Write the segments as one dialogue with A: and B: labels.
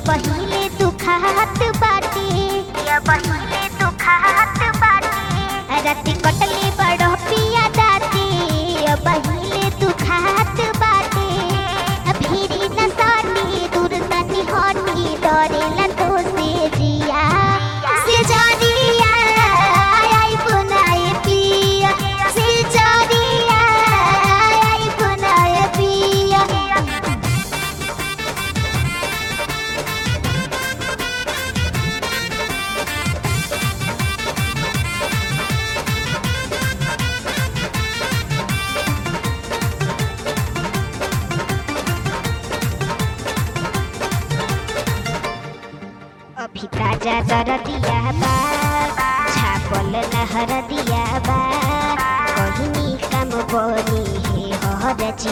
A: पहिले दुखात बाटे पहिले दुखात बाटे रात कटले बड़ पिया दाते पहिले दुखात बाटे फिरी न सानी दूर तनी हनी डरेला तो से जिया से जरिया आई बुनाए पिया से जरिया आई बुनाए पिया। अभी ताजा दरदिया बा छापल नहर दिया बा कहिनी काम बनी हे हर जी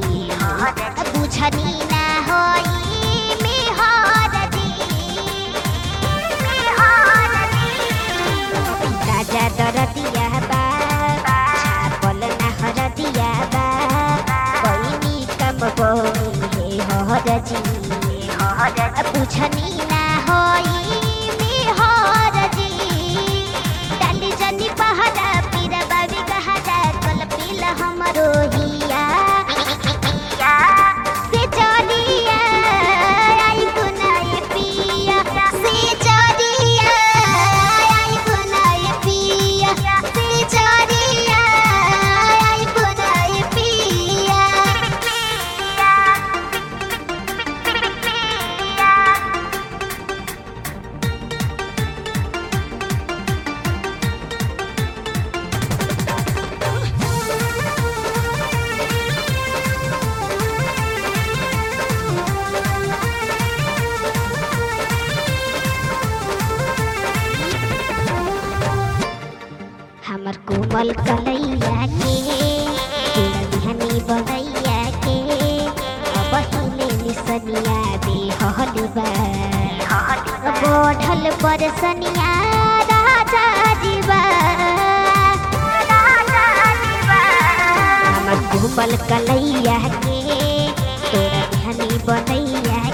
A: बुझनी ना होई में हर दी अभी ताजा दरदिया बा छापल नहर दिया बा कहिनी काम बनी हे हर जी बुझनी ना होई में हर जी डाली जनी पहरा पीरा बाबी गहरा कल पीला हमरो हिया से चलिया आई गुनाए पिया से चलिया आई गुनाए पिया से चलिया आई गुनाए पिया। हमर कोमल कलैया के दुल्हनी बनैया के अब हिले निसनिया दे हलवा बढ़ल परसनिया राजा जीवा हमर कोमल कलैया के दुल्हनी बनैया